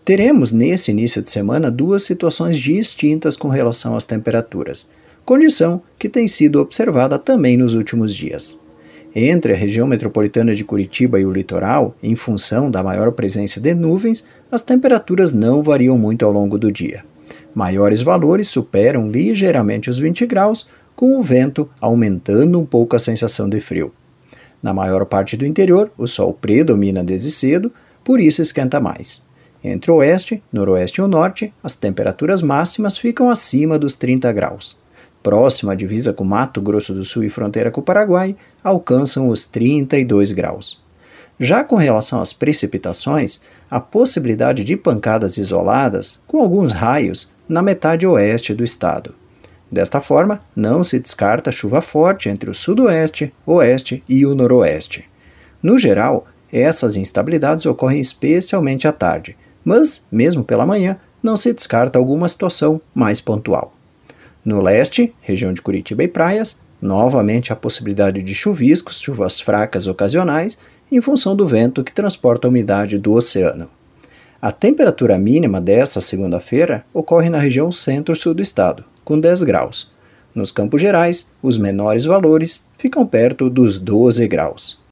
Teremos nesse início de semana duas situações distintas com relação às temperaturas, condição que tem sido observada também nos últimos dias. Entre a região metropolitana de Curitiba e o litoral, em função da maior presença de nuvens, as temperaturas não variam muito ao longo do dia. Maiores valores superam ligeiramente os 20 graus, com o vento aumentando um pouco a sensação de frio. Na maior parte do interior, o sol predomina desde cedo, por isso esquenta mais. Entre o oeste, noroeste e o norte, as temperaturas máximas ficam acima dos 30 graus. Próxima à divisa com Mato Grosso do Sul e fronteira com o Paraguai, alcançam os 32 graus. Já com relação às precipitações, a possibilidade de pancadas isoladas, com alguns raios, na metade oeste do estado. Desta forma, não se descarta chuva forte entre o sudoeste, oeste e o noroeste. No geral, essas instabilidades ocorrem especialmente à tarde, mas, mesmo pela manhã, não se descarta alguma situação mais pontual. No leste, região de Curitiba e praias, novamente a possibilidade de chuviscos, chuvas fracas ocasionais, em função do vento que transporta a umidade do oceano. A temperatura mínima desta segunda-feira ocorre na região centro-sul do estado, com 10 graus. Nos Campos Gerais, os menores valores ficam perto dos 12 graus.